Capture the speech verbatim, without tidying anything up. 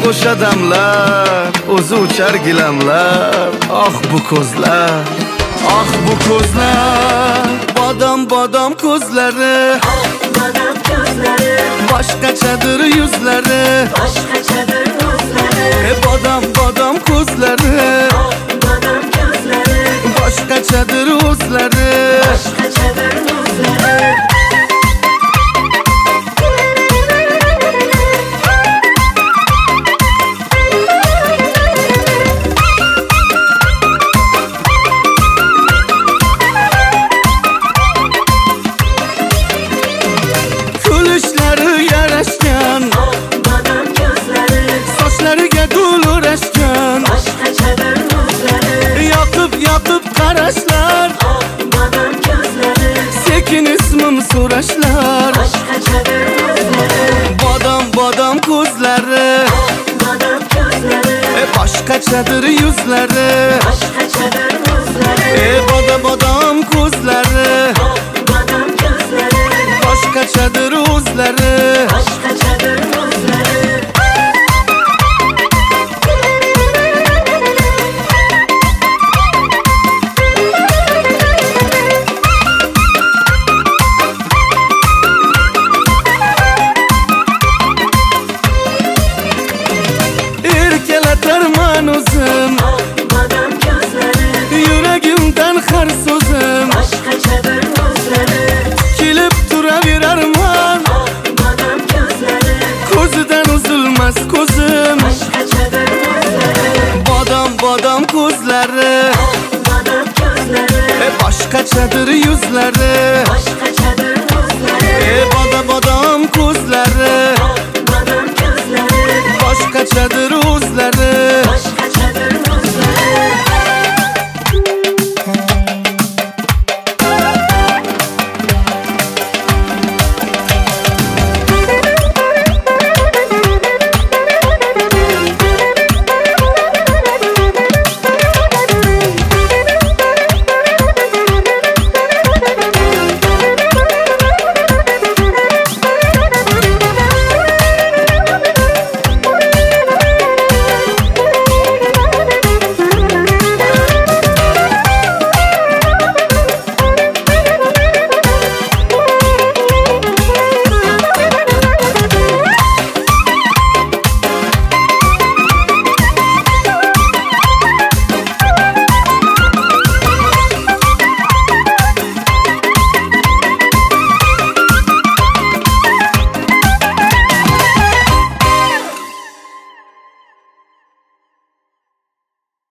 xo'sh odamlar, o'zi uchar gilamlar. Ah bu ko'zlar, ah bu ko'zlar, bodom bodom ko'zlari, Bodom ko'zlari, boshqachadir yuzlari, boshqachadir ko'zlari. E bodom bodom ko'zlari, Bodom ko'zlari, boshqachadir o'zlari. boshqachadir ko'zlari. Kulishlari yarashgan, Bodom ko'zlari, sochlariga gul o'rashgan, boshqachadir ko'zlari. yoqib yoqib qarashlar, Bodom ko'zlari, sekin ismim so'rashlar. boshqachadir ko'zlari. Bodom bodom ko'zlari, Bodom ko'zlari, e boshqachadir yuzlari, boshqachadir ko'zlari. e bodom